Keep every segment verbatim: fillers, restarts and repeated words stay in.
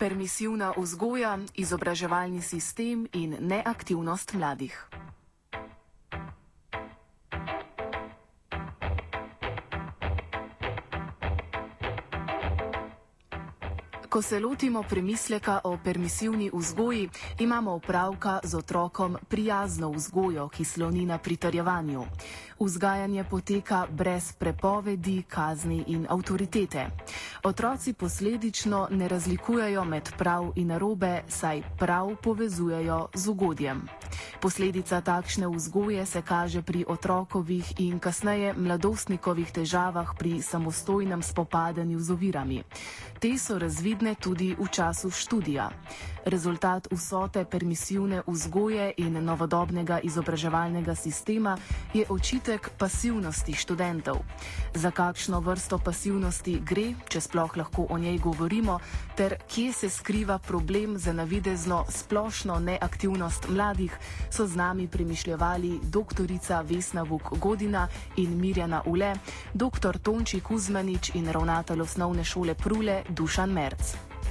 Permisivna vzgoja, izobraževalni sistem in neaktivnost mladih. Ko se lotimo premisleka o permisivni vzgoji, imamo opravka z otrokom prijazno vzgojo, ki sloni na pritrjevanju. Vzgajanje poteka brez prepovedi, kazni in avtoritete. Otroci posledično ne razlikujejo med prav in narobe, saj prav povezujejo z ugodjem. Posledica takšne vzgoje se kaže pri otrokovih in kasneje mladostnikovih težavah pri samostojnem spopadanju z ovirami. Te so razvidne tudi v času študija. Rezultat vsote permisivne vzgoje in novodobnega izobraževalnega sistema je očitek pasivnosti študentov. Za kakšno vrsto pasivnosti gre, če sploh lahko o njej govorimo, ter kje se skriva problem za navidezno splošno neaktivnost mladih, so z nami premišljevali doktorica Vesna Vuk-Godina in Mirjana Ule, doktor Tonči Kuzmanič in ravnatelj osnovne šole Prule Dušan Merc.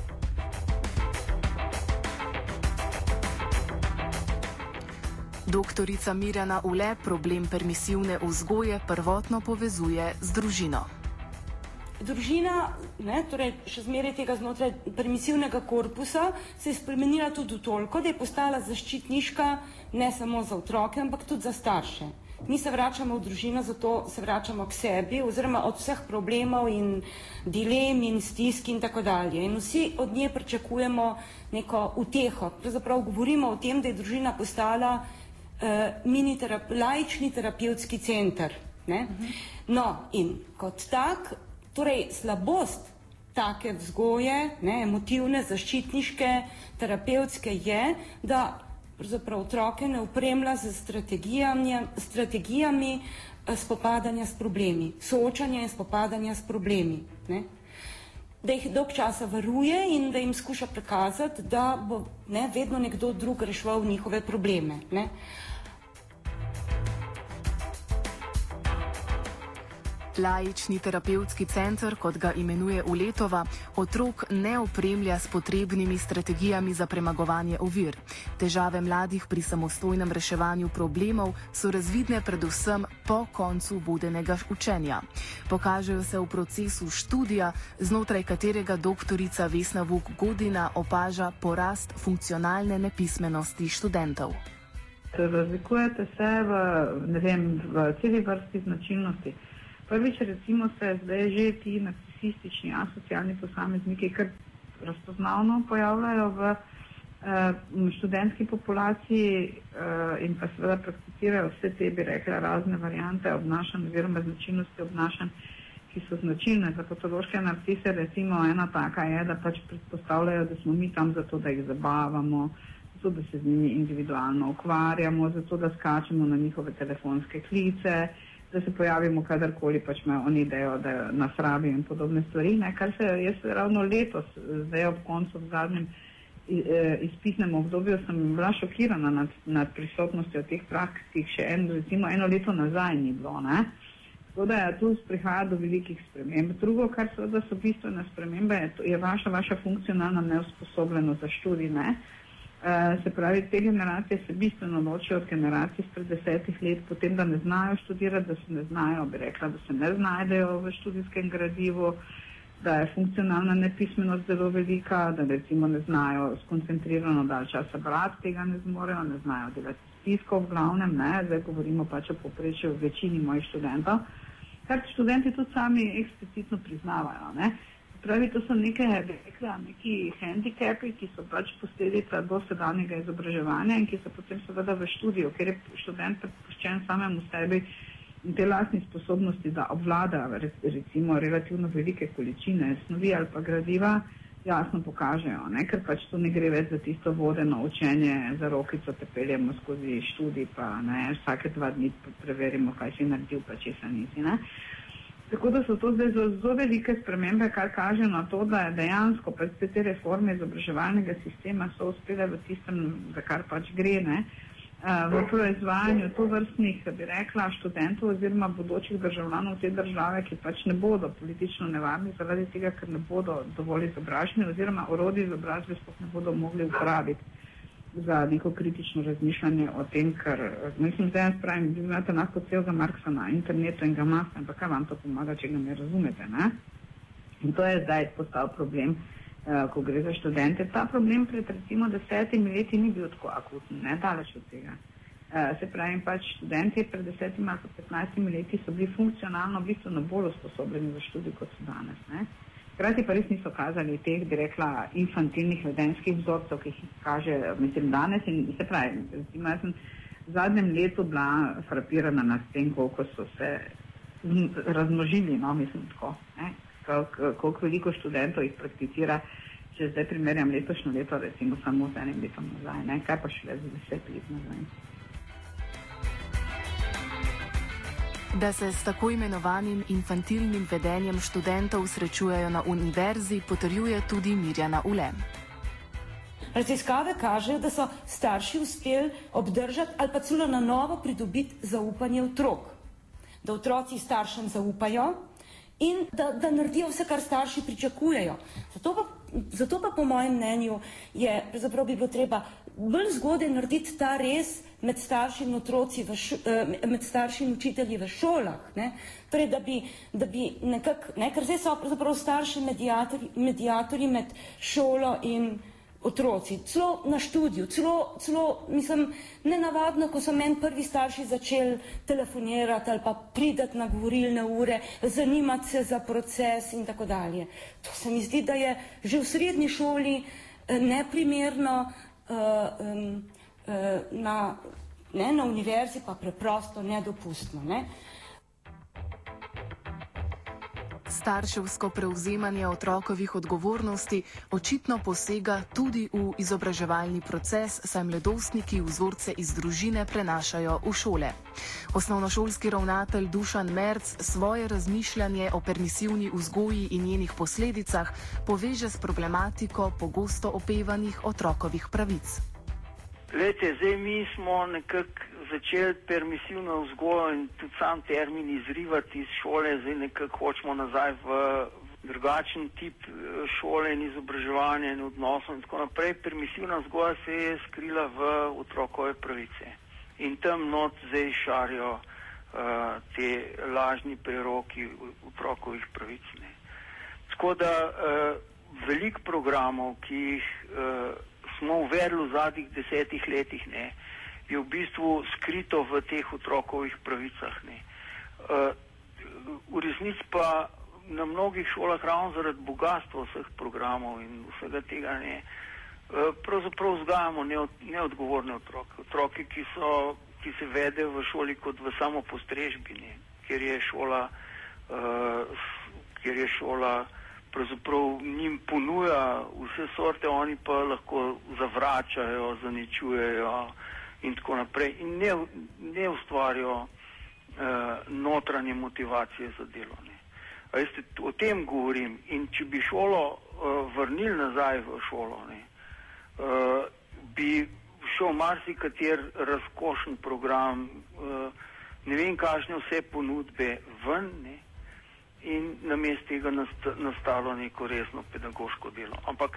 Doktorica Mirjana Ule problem permisivne vzgoje prvotno povezuje z družino. Družina, ne, torej še zmeraj tega znotraj permisivnega korpusa, se je spremenila tudi toliko, da je postala zaščitniška ne samo za otroke, ampak tudi za starše. Mi se vračamo v družino, zato se vračamo k sebi, oziroma od vseh problemov in dilem in stisk in tako dalje. In vsi od nje pričakujemo neko uteho. Pravzaprav govorimo o tem, da je družina postala uh, mini terap laični terapevtski center. Ne? Uh-huh. No, in kot tak, torej slavost take vzgoje, ne, emotivne, zaščitniške, terapevtske je, da pravzaprav otroke ne opremlja z strategijami, strategijami spopadanja s problemi, soočanja in spopadanja s problemi. Ne. Da jih dolg časa varuje in da jim skuša prikazati, da bo ne, vedno nekdo drug reševal njihove probleme. Ne. Laični terapevtski center, kot ga imenuje Uletova, otrok ne opremlja s potrebnimi strategijami za premagovanje ovir. Težave mladih pri samostojnem reševanju problemov so razvidne predvsem po koncu vodenega učenja. Pokažejo se v procesu študija, znotraj katerega doktorica Vesna Vuk-Godina opaža porast funkcionalne nepismenosti študentov. Razlikujete se v, ne vem, v celi vrsti značilnosti. Prvič, recimo, se zdaj že ti narcisistični, asocialni posamezniki kar razpoznavno pojavljajo v eh, študentski populaciji eh, in pa seveda prakticirajo vse te, bi rekla, razne variante obnašanj oziroma značilnosti obnašanj, ki so značilne za patološke narcise. Recimo, ena taka je, da pač predpostavljajo, da smo mi tam zato, da jih zabavamo, zato, da se z njimi individualno ukvarjamo, zato, da skačemo na njihove telefonske klice, da se pojavimo kadarkoli, pač imajo oni idejo, da nas rabijo in podobne stvari. Ne? Kar se jaz ravno letos, zdaj ob koncu v zadnjem izpisnem obdobju, sem bila šokirana nad, nad prisotnostjo teh praks, ki jih še en, recimo eno leto nazaj ni bilo. Ne? Tako da je tu prihaja do velikih sprememb. Drugo, kar seveda so bistvene spremembe, je, je vaša, vaša funkcionalna neusposobljenost za študij. Ne? Uh, se pravi, te generacije se bistveno ločijo od generacij spred desetih let, potem, da ne znajo študirati, da se ne znajo, bi rekla, da se ne znajdejo v študijskem gradivu, da je funkcionalna nepismenost zelo velika, da recimo ne znajo skoncentrirano dalj časa brati, tega ne zmorejo, ne znajo delati spiskov v glavnem, ne, zdaj govorimo pač o povprečju v večini mojih študentov, kar študenti tudi sami eksplicitno priznavajo, ne. Pravi, to so neke, rekla, neki handikepi, ki so pač posledica dosedanjega izobraževanja in ki so potem seveda v študiju, ker je študent prepuščen samemu sebi in te lastne sposobnosti, da obvlada recimo relativno velike količine snovi ali pa gradiva, jasno pokažejo, ne? Ker pač to ne gre več za tisto vodeno učenje, za rokico te peljemo skozi študij, pa ne, vsake dva dni preverimo, kaj si naredil, pa česa nisi, ne. Tako da so to zdaj zelo velike spremembe, kar kaže na to, da je dejansko pač te reforme izobraževalnega sistema so uspele v tistem, za kar pač gre, ne, v proizvajanju tovrstnih, bi rekla, študentov oziroma bodočih državljanov te države, ki pač ne bodo politično nevarni zaradi tega, ker ne bodo dovolj izobraženi oziroma orodje izobrazbe sploh ne bodo mogli uporabiti za neko kritično razmišljanje o tem, ker, mislim, zdaj jaz pravim, vi imate lahko celega Marksa na internetu in ga imate, ampak kaj vam to pomaga, če ga ne razumete, ne? In to je zdaj postal problem, Uh, ko gre za študente. Ta problem pred recimo desetimi leti ni bil tako akutni, ne, daleč od tega. Uh, se pravi, pač študenti pred desetimi ali petnajstimi leti so bili funkcionalno bistveno bolj usposobljeni za študij, kot so danes. Ne. Hkrati pa res niso kazali teh, bi rekla, infantilnih vedenjskih vzorcev, ki jih kaže, mislim, danes. In se pravi, recimo, jaz sem v zadnjem letu bila frapirana nad tem, koliko so se razmnožili, no, mislim, tako, ne. Koliko veliko študentov jih prakticira, če zdaj primerjam letošnjo leto, recimo samo z enim letom nazaj, ne? Kaj pa šele za deset let nazaj. Da se s tako imenovanim infantilnim vedenjem študentov srečujejo na univerzi, potrjuje tudi Mirjana Ule. Raziskave kažejo, da so starši uspeli obdržati ali pa celo na novo pridobiti zaupanje otrok. Da otroci staršem zaupajo in da, da naredijo vse, kar starši pričakujejo. Zato pa, zato pa po mojem mnenju je, pravzaprav bi bilo treba bolj zgodaj narediti ta res med starši in otroci, v š, med starši in učitelji v šolah. Ne? Torej, da bi, da bi nekako, ne, ker zdaj so pravzaprav starši mediatorji, mediatorji med šolo in otroci, celo na študiju, celo, celo, mislim, nenavadno, ko so meni prvi starši začeli telefonirati ali pa pridati na govorilne ure, zanimati se za proces in tako dalje. To se mi zdi, da je že v srednji šoli neprimerno, uh, um, uh, na, ne, na univerzi pa preprosto nedopustno, ne. Starševsko prevzemanje otrokovih odgovornosti očitno posega tudi v izobraževalni proces, saj mladostniki vzorce iz družine prenašajo v šole. Osnovnošolski ravnatelj Dušan Merc svoje razmišljanje o permisivni vzgoji in njenih posledicah poveže s problematiko pogosto opevanih otrokovih pravic. Glejte, zdaj mi smo nekako začeli permisivno vzgojo in tudi sam termin izrivati iz šole, zdaj nekako hočemo nazaj v drugačen tip šole in izobraževanja in odnosov in tako naprej. Permisivna vzgoja se je skrila v otrokove pravice in tam not zdaj šarijo uh, te lažni preroki otrokovih pravic. Ne. Tako da uh, veliko programov, ki jih uh, smo uvedli v zadnjih desetih letih, ne, je v bistvu skrito v teh otrokovih pravicah. Ne. Uh, v resnici pa na mnogih šolah ravno zaradi bogatstva vseh programov in vsega tega ne, uh, pravzaprav vzgajamo neodgovorne otroke. Otroke, ki, so, ki se vedejo v šoli kot v samopostrežbi, ne, kjer je šola, uh, kjer je šola pravzaprav njim ponuja vse sorte, oni pa lahko zavračajo, zaničujejo in tako naprej in ne, ne ustvarjajo uh, notranje motivacije za delo. Ne. A veste, o tem govorim in če bi šolo uh, vrnili nazaj v šolo, ne, uh, bi šel marsikater razkošen program, uh, ne vem kakšne vse ponudbe ven, ne, in namesto tega nastalo neko resno pedagoško delo. Ampak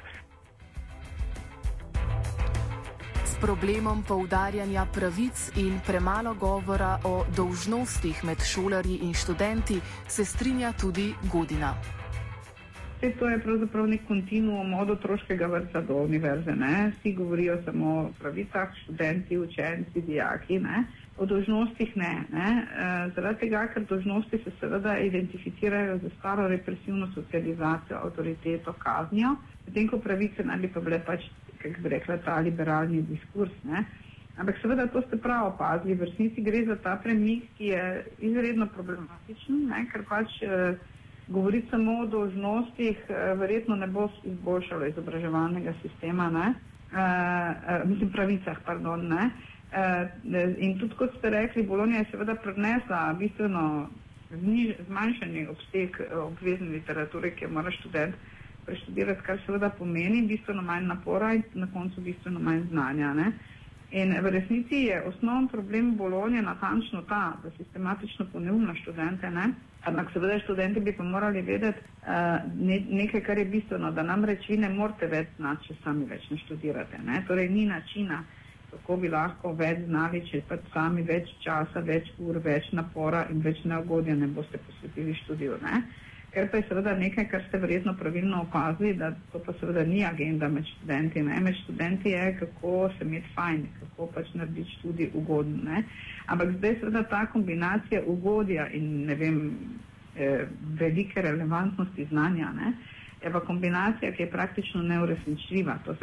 s problemom poudarjanja pravic in premalo govora o dolžnostih med šolarji in študenti se strinja tudi Godina. Vse to je pravzaprav nek kontinuum od otroškega vrtca do univerze. Ne? Vsi govorijo samo o pravicah, študenti, učenci, dijaki, ne? O dolžnostih ne. ne? E, zaradi tega, ker dolžnosti se seveda identificirajo za staro represivno socializacijo, avtoriteto, kaznjo, medtem ko pravice naj bi pa bile pač, kako bi rekla, ta liberalni diskurs. Ne? Ampak seveda to ste prav opazili, v resnici gre za ta premik, ki je izredno problematičen, ne? Ker pač e, govoriti samo o dolžnostih e, verjetno ne bo izboljšalo izobraževalnega sistema, ne? E, e, mislim pravicah, pardon, ne? Uh, in tudi, kot ste rekli, Bologna je seveda prinesla bistveno zmanjšanje obseg obvezne literature, ki jo mora študent preštudirati, kar seveda pomeni bistveno manj napora in na koncu bistveno manj znanja. Ne? In v resnici je osnovni problem Bolonje natančno ta, da sistematično poneumlja študente, ne? Ampak seveda študenti bi pa morali vedeti uh, ne, nekaj, kar je bistveno, da namreč vi ne morate več znati, če sami več ne študirate. Ne? Torej ni načina, kako bi lahko več znali, če pa sami več časa, več ur, več napora in več neugodja ne boste posvetili študiju. Ne? Ker pa je seveda nekaj, kar ste verjetno pravilno opazili, da to pa seveda ni agenda med študenti. Ne? Med študenti je, kako se imeti fajn, kako pač narediti študij ugoden. Ne? Ampak zdaj seveda ta kombinacija ugodja in ne vem, eh, velike relevantnosti znanja, ne? Je pa kombinacija, ki je praktično neuresničljiva. To se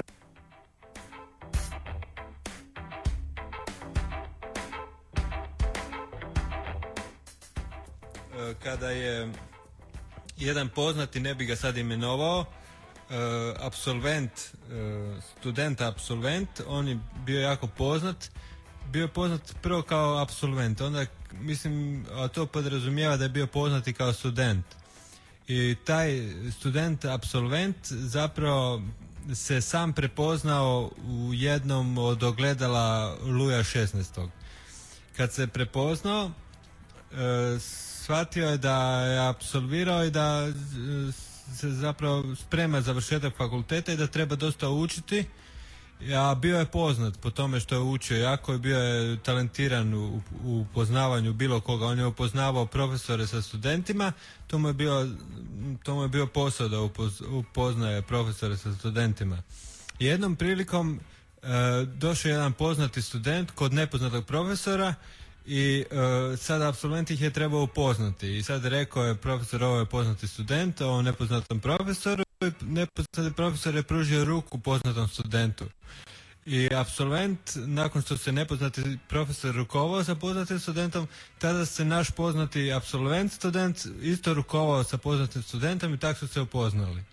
Kada je jedan poznati, ne bi ga sad imenovao, apsolvent, student apsolvent, on je bio jako poznat, bio je poznat prvo kao apsolvent, onda mislim, a to podrazumijeva da je bio poznat i kao student. I taj student apsolvent zapravo se sam prepoznao u jednom od ogledala Luja šesnaestog. Kad se prepoznao, shvatio je da je apsolvirao i da se zapravo sprema završetak fakulteta i da treba dosta učiti, a bio je poznat po tome što je učio, jako je bio je talentiran u, u poznavanju bilo koga, on je upoznavao profesore sa studentima, to mu je bio, to mu je bio posao da upoz, upoznaje profesore sa studentima. Jednom prilikom e, došao jedan poznati student kod nepoznatog profesora i uh, sad apsolvent ih je trebao upoznati i sad rekao je profesor, ovo je poznati student, ovo je nepoznatom profesoru i nepoznati profesor je pružio ruku poznatom studentu. I apsolvent, nakon što se nepoznati profesor rukovao sa poznatim studentom, tada se naš poznati apsolvent student isto rukovao sa poznatim studentom i tako su se upoznali.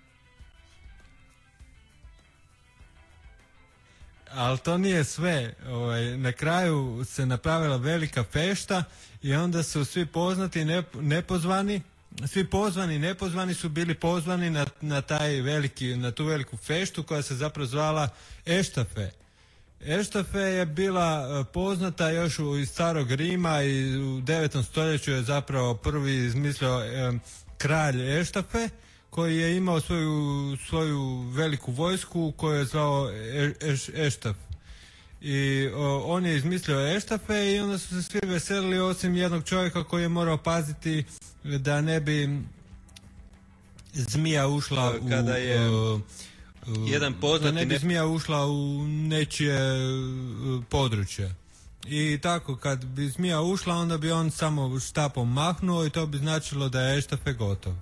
Ali to nije sve. Ovaj, na kraju se napravila velika fešta i onda su svi poznati i nepozvani, svi pozvani i nepozvani su bili pozvani na, na, taj veliki, na tu veliku feštu koja se zapravo zvala Eštafe. Eštafe je bila poznata još u, iz starog Rima i u devetom stoljeću je zapravo prvi izmislio eh, kralj Eštafe, koji je imao svoju, svoju veliku vojsku koju je zvao Eš, Eštaf. I o, on je izmislio Eštafe i onda su se svi veselili osim jednog čovjeka koji je morao paziti da ne bi zmija ušla u... Kada je o, jedan poznati... Da ne bi zmija ušla u nečije područje. I tako, kad bi zmija ušla, onda bi on samo štapom mahnuo i to bi značilo da je Eštafe gotov.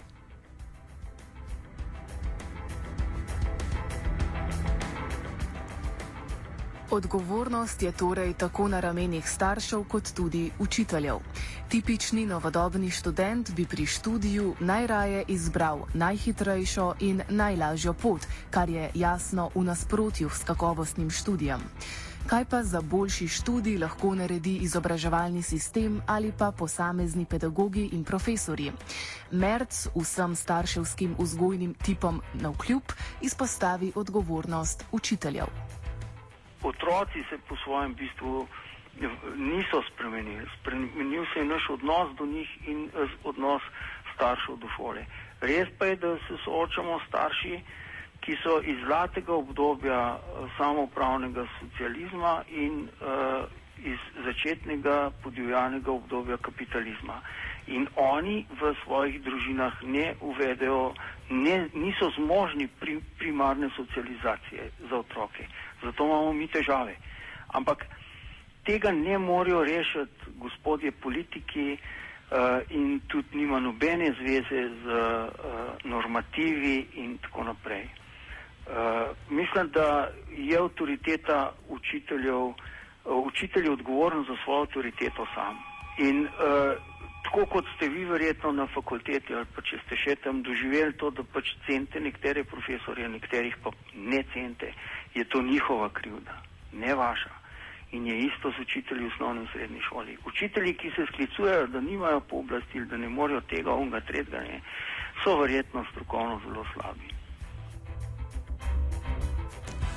Odgovornost je torej tako na ramenih staršev kot tudi učiteljev. Tipični novodobni študent bi pri študiju najraje izbral najhitrejšo in najlažjo pot, kar je jasno v nasprotju s kakovostnim študijem. Kaj pa za boljši študij lahko naredi izobraževalni sistem ali pa posamezni pedagogi in profesorji? Merc vsem starševskim vzgojnim tipom navkljub izpostavi odgovornost učiteljev. Otroci se po svojem bistvu niso spremenili. Spremenil se je naš odnos do njih in odnos staršev do šole. Res pa je, da se soočamo starši, ki so iz zlatega obdobja samoupravnega socializma in uh, iz začetnega podivjanega obdobja kapitalizma. In oni v svojih družinah ne uvedejo, ne, niso zmožni pri, primarne socializacije za otroke. Zato imamo mi težave. Ampak tega ne morejo rešiti gospodje politiki uh, in tudi nima nobene zveze z uh, normativi in tako naprej. Uh, mislim, da je avtoriteta učiteljev, uh, učitelj je odgovoren za svojo avtoriteto sam. In uh, tako kot ste vi verjetno na fakulteti ali pa če ste še tam doživeli to, da pač cente nekatere profesorje, nekaterih pa ne cente, je to njihova krivda, ne vaša. In je isto z učitelji v osnovni in srednji šoli. Učitelji, ki se sklicujejo, da nimajo pooblastil, da ne morejo tega, onga, tretjega, ne, so verjetno strokovno zelo slabi.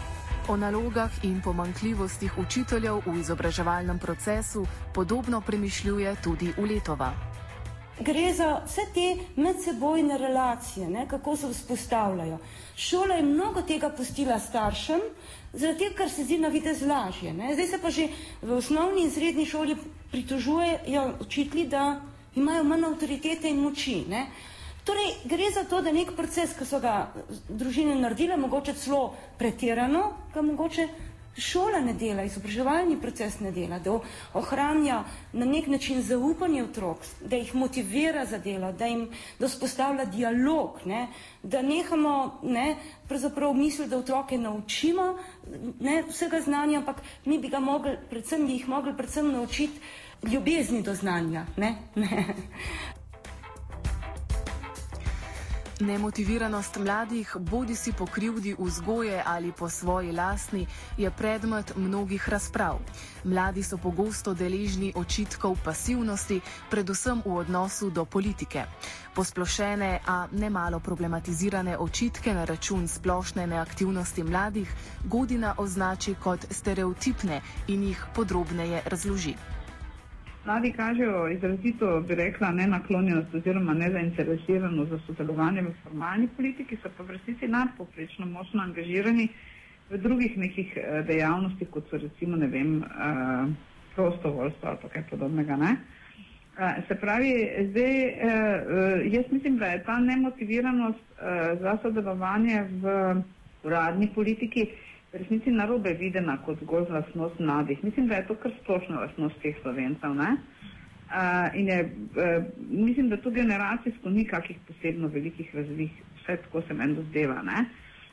O nalogah in pomanjkljivostih učiteljev v izobraževalnem procesu podobno premišljuje tudi Uletova. Gre za vse te medsebojne relacije, ne, kako se vzpostavljajo. Šola je mnogo tega pustila staršem, zato ker se zdi na videz lažje. Ne. Zdaj se pa že v osnovni in srednji šoli pritožujejo učitelji, da imajo manj avtoritete in moči. Ne. Torej, gre za to, da nek proces, ki so ga družine naredile, mogoče celo pretirano, ga mogoče šola ne dela, izobraževalni proces ne dela, da ohranja na nek način zaupanje otrok, da jih motivira za delo, da jim da vzpostavlja dialog, ne, da nehamo ne, pravzaprav misliti, da otroke naučimo ne, vsega znanja, ampak mi bi ga mogli, predvsem bi jih mogli predvsem naučiti ljubezni do znanja. Ne, ne. Nemotiviranost mladih, bodi si po krivdi vzgoje ali po svoji lastni, je predmet mnogih razprav. Mladi so pogosto deležni očitkov pasivnosti, predvsem v odnosu do politike. Posplošene, a nemalo problematizirane očitke na račun splošne neaktivnosti mladih Godina označi kot stereotipne in jih podrobneje razloži. Mladi kažejo izrazito, bi rekla, nenaklonjenost oziroma nezainteresiranost za sodelovanje v formalni politiki, so pa v resnici nadpovprečno močno angažirani v drugih nekih dejavnostih, kot so recimo, ne vem, prostovoljstvo ali pa kaj podobnega, ne. Se pravi, zdaj, jaz mislim, da je ta nemotiviranost za sodelovanje v uradni politiki v resnici narobe videna kot zgolj lastnost mladih. Mislim, da je to kar splošna lastnost teh Slovencev, ne? Uh, in je, uh, mislim, da tu generacijsko ni kakih posebno velikih razlik, vse tako se meni dozdeva, ne?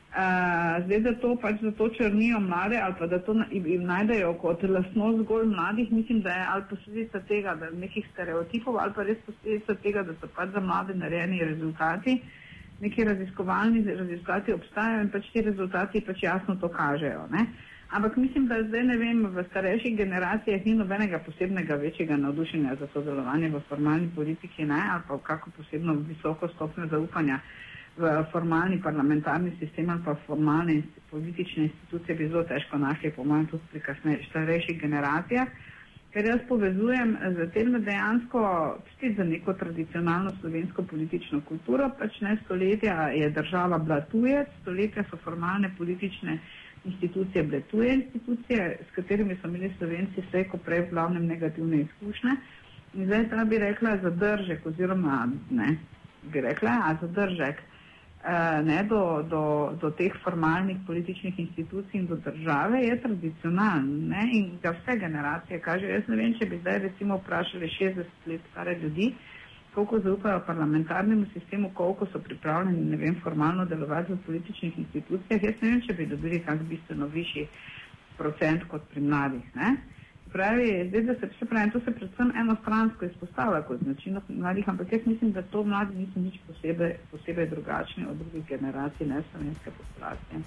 Uh, zdaj, da to pač zato črnijo mlade ali pa da to jim najdejo kot lastnost zgolj mladih, mislim, da je ali posledica tega, da nekih stereotipov ali pa res posledica tega, da so pač za mlade narejeni rezultati, neki raziskovalni rezultati obstajajo in pač ti rezultati pač jasno to kažejo, ne. Ampak mislim, da zdaj, ne vem, v starejših generacijah ni nobenega posebnega večjega navdušenja za sodelovanje v formalni politiki, ne, ali pa kako posebno visoko stopnjo zaupanja v formalni parlamentarni sistem ali pa formalne politične institucije bi zelo težko našli, po mojem, tudi pri kasnejših starejših generacijah. Ker jaz povezujem z tem dejansko spet za neko tradicionalno slovensko politično kulturo, pač ne stoletja je država bila tujec, stoletja so formalne politične institucije bile tuje institucije, s katerimi so imeli Slovenci vse ko prej v glavnem negativne izkušnje. In zdaj ta bi rekla zadržek oziroma, ne, bi rekla, a zadržek ne, do, do, do teh formalnih političnih institucij in do države je tradicionalen, ne, in ga vse generacije kažejo. Jaz ne vem, če bi zdaj recimo vprašali šestdeset let stare ljudi, koliko zaupajo parlamentarnemu sistemu, koliko so pripravljeni, ne vem, formalno delovati v političnih institucijah, jaz ne vem, če bi dobili kak bistveno višji procent kot pri mladih, ne. Pravi, zdaj, da se, se pravi, to se predvsem enostransko izpostavlja kot značilnost mladih, ampak jaz mislim, da to mladi niso nič posebej, posebej drugačni od drugih generacij neslovenske populacije.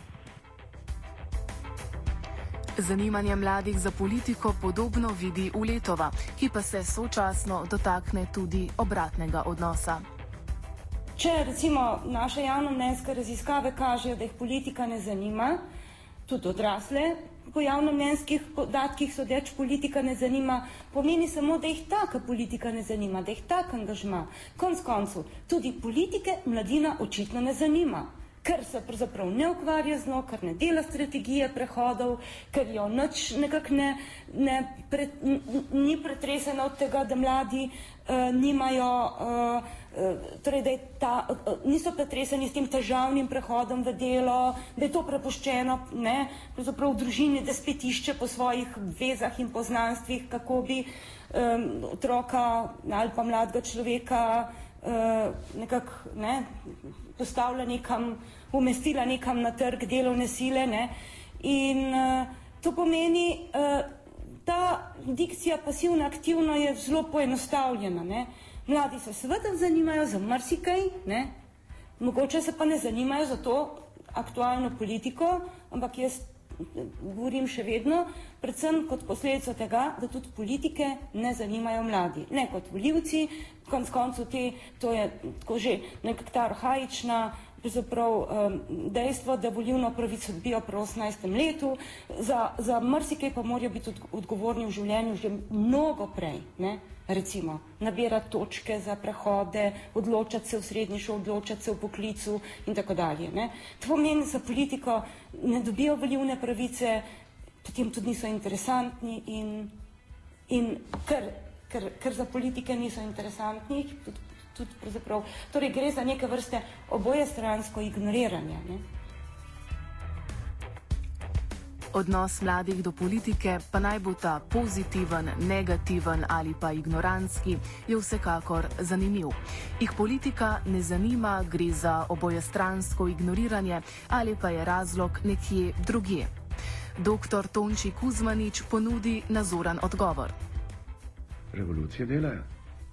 Zanimanje mladih za politiko podobno vidi Uletova, ki pa se sočasno dotakne tudi obratnega odnosa. Če recimo naše javnomnenjske raziskave kažejo, da jih politika ne zanima, tudi odrasle, po javnomnenjskih podatkih sodeč politika ne zanima, pomeni samo, da jih taka politika ne zanima, da jih tak angažma. Konec koncu, tudi politike mladina očitno ne zanima, ker se pravzaprav ne ukvarja z njo, ker ne dela strategije prehodov, ker jo nič nekako ne, ne pre, ni pretresena od tega, da mladi uh, nimajo, uh, uh, torej, da je ta, uh, niso pretreseni s tem težavnim prehodom v delo, da je to prepuščeno, ne, pravzaprav v družini, da spet išče po svojih vezah in poznanstvih, kako bi um, otroka ali pa mladega človeka uh, nekako, ne, postavila nekam, umestila nekam na trg delovne sile, ne, in uh, to pomeni, uh, ta dikcija pasivno-aktivno je zelo poenostavljena, ne. Mladi se seveda zanimajo za marsikaj, ne, mogoče se pa ne zanimajo za to aktualno politiko, ampak jaz govorim še vedno, predvsem kot posledico tega, da tudi politike ne zanimajo mladi. Ne kot volivci, konec koncev te, to je tako že nekak ta arhaična dejstvo, da volilno pravico dobijo pri osemnajstem letu, za, za marsikaj pa morajo biti odgovorni v življenju že mnogo prej, ne? Recimo nabirati točke za prehode, odločati se v srednji šoli, odločati se v poklicu in tako dalje. Ne? To pomeni, za politiko ne dobijo volilne pravice, potem tudi niso interesantni in, in ker, ker, ker za politike niso interesantni, tudi tudi pravzaprav, torej gre za neke vrste obojestransko ignoriranje. Ne? Odnos mladih do politike, pa naj bo ta pozitiven, negativen ali pa ignorantski, je vsekakor zanimiv. Jih politika ne zanima, gre za obojestransko ignoriranje ali pa je razlog nekje drugje. Doktor Tonči Kuzmanič ponudi nazoren odgovor. Revolucije delajo.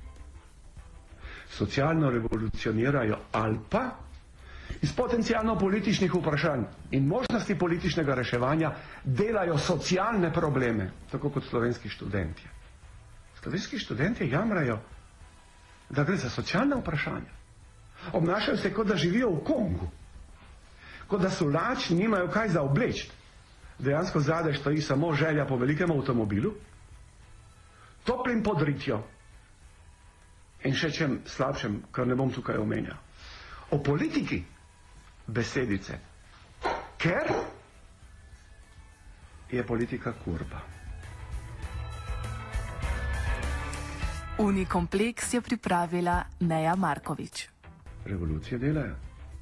Socialno revolucionirajo ali pa iz potencijalno političnih vprašanj in možnosti političnega reševanja delajo socialne probleme, tako kot slovenski študenti. Slovenski študenti jamrajo, da gre za socialne vprašanja. Obnašajo se, kot da živijo v Kongu, kot da so lačni, nimajo kaj za obleči. Dejansko zadaj stoji samo želja po velikem avtomobilu, toplim podritjo, in še čem slabšem, kar ne bom tukaj omenjal. O politiki besedice, ker je politika kurba. Unikompleks je pripravila Neja Markovič. Revolucije delajo.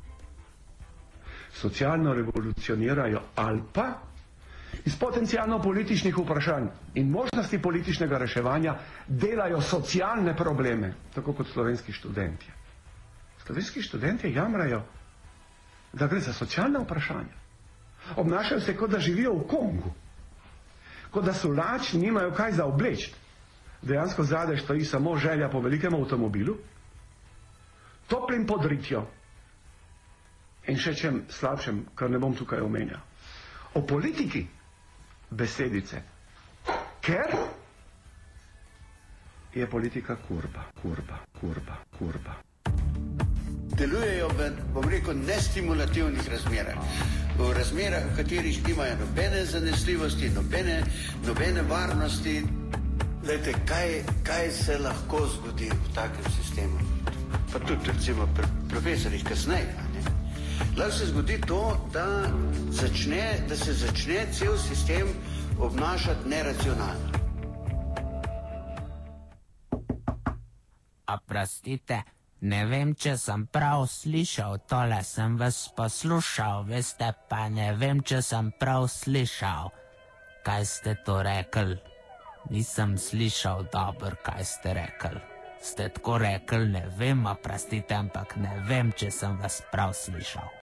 Socialno revolucionirajo ali pa iz potencijalno političnih vprašanj in možnosti političnega reševanja delajo socialne probleme, tako kot slovenski študenti. Slovenski študenti jamrajo, da gre za socialne vprašanja. Obnašajo se, kot da živijo v Kongu, kot da so lačni, nimajo kaj za obleči. Dejansko zadaj stoji samo želja po velikem avtomobilu, toplim podritjo in še čem slabšem, kar ne bom tukaj omenjal. O politiki besedice, ker je politika kurba, kurba, kurba, kurba. Delujejo v, bom rekel, nestimulativnih razmerah. V razmerah, v katerih nimajo nobene zanesljivosti, nobene, nobene varnosti. Glejte, kaj, kaj se lahko zgodi v takem sistemu? Pa tudi recimo pri profesorjih kasneje. Lahko se zgodi to, da, začne, da se začne cel sistem obnašati neracionalno. Oprostite, ne vem, če sem prav slišal, tole sem vas poslušal, veste, pa ne vem, če sem prav slišal. Kaj ste to rekli? Nisem slišal dobro, kaj ste rekli. Ste tako rekli, ne vem, oprostite, ampak ne vem, če sem vas prav slišal.